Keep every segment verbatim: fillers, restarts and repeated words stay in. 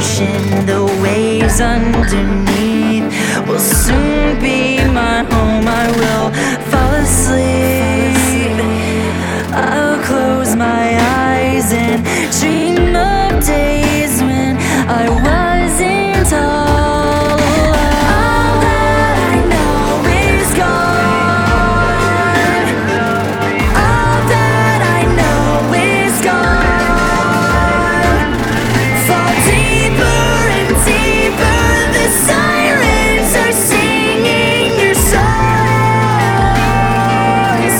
ocean, the waves underneath will soon be my home. I will fall asleep. I'll close my eyes and dream of days when I wasn't all alone. All that I know is gone. All that I know is gone. Fall deeper and deeper, the sirens are singing your songs.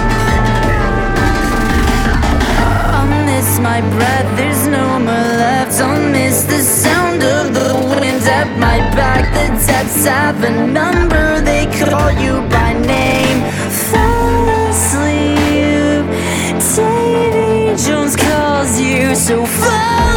I'll miss my breath, there's no more left. I'll miss the sound of the wind at my back. The depths have a number, they call you by name. Fall asleep, Davy Jones calls you, so fall